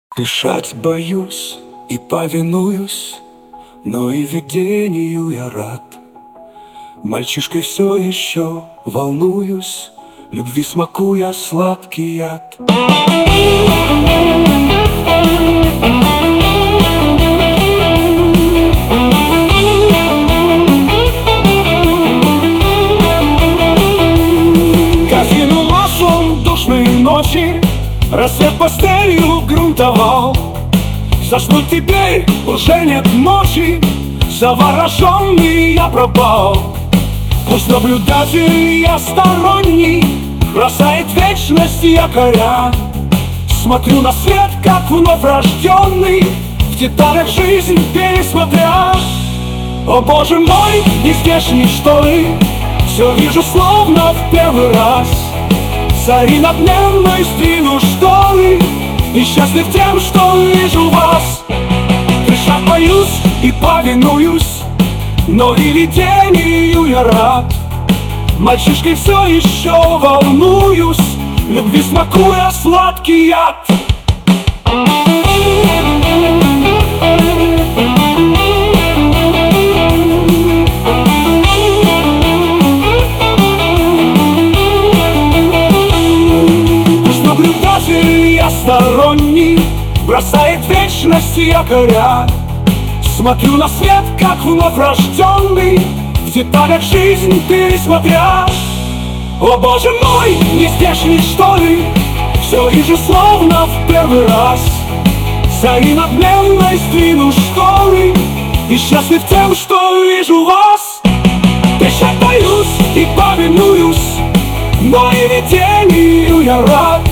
Дышать боюсь и повинуюсь, но и видению я рад. Мальчишкой все еще волнуюсь, любви смакуя сладкий яд. Кофейным маслом душной ночи рассвет пастелью грунтовал. Заснуть теперь уже нет мочи, завороженный я пропал. Пусть наблюдатель я сторонний, бросает вечность якоря. Смотрю на свет, как вновь рожденный, в деталях жизнь пересмотря. О боже мой, нездешний что ли, все вижу словно в первый раз. Зари над дневной сдвину шторы, и счастлив тем, что вижу вас. Дышать боюсь и повинуюсь, но и видению я рад. Мальчишкой все еще волнуюсь, любви смакуя сладкий яд. Пусть наблюдатель я сторонний, бросает вечность якоря. Смотрю на свет, как вновь рожденный, в деталях жизнь пересмотря. О боже мой, нездешний что ли, все вижу словно в первый раз. Зари над дневной сдвину шторы, и счастлив тем, что вижу вас. Дышать боюсь и повинуюсь, но и видению я рад.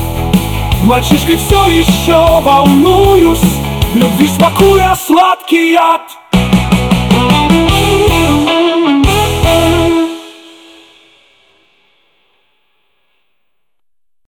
Мальчишкой все еще волнуюсь, любви смакуя сладкий яд.